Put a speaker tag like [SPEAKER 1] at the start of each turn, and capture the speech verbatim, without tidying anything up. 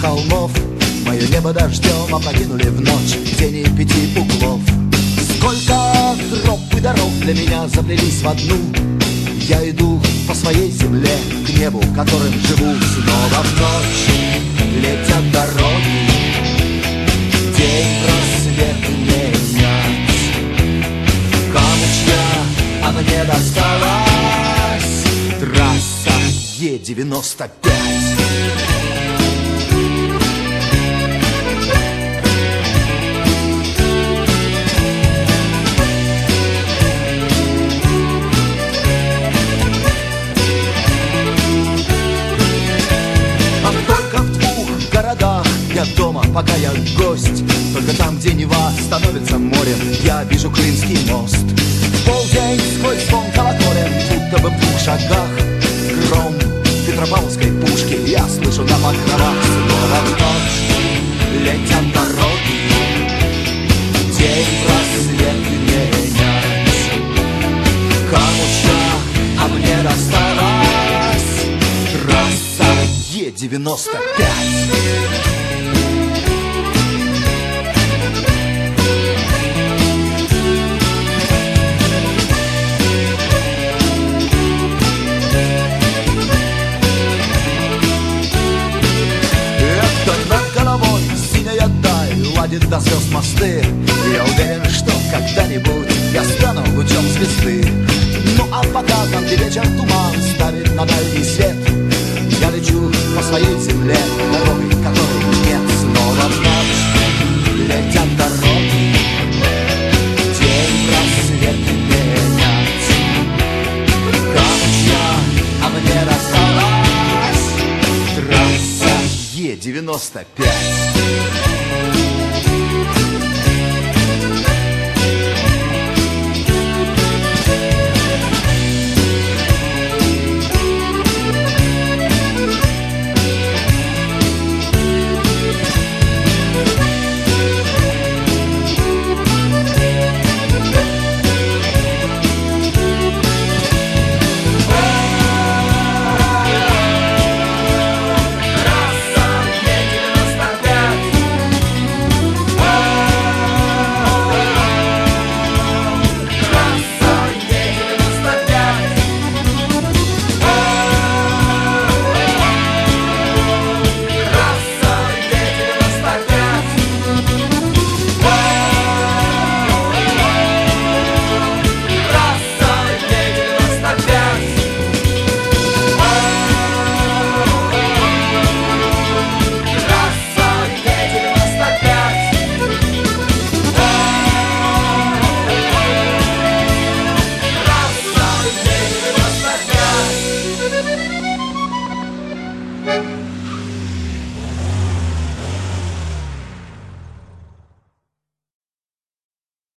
[SPEAKER 1] холмов. Мое небо дождем опрокинули в ночь тени пяти углов. Сколько троп и дорог для меня заплелись в одну. Я иду по своей земле к небу, которым живу. Снова в ночь летят дороги, день просвет менять. Камучья, а мне досталась трасса Е девяносто пять. Я дома, пока я гость. Только там, где Нева становится морем, я вижу Клинский мост. В полдень сквозь звон колоколен, будто бы в двух шагах гром Петропавловской пушки я слышу на покровах. Снова в ночь летят дороги, день просвет менять. Камучья, а мне досталась трасса Е девяносто пять. Ладит до звезд мосты. Я уверен, что когда-нибудь я стану лучом звезды. Ну а пока там, где вечер туман ставит на дальний свет, я лечу по своей земле, дорогой которой нет. Снова в ночь летят дороги, день просвет менять. Камучья, а мне досталась трасса Е девяносто пять.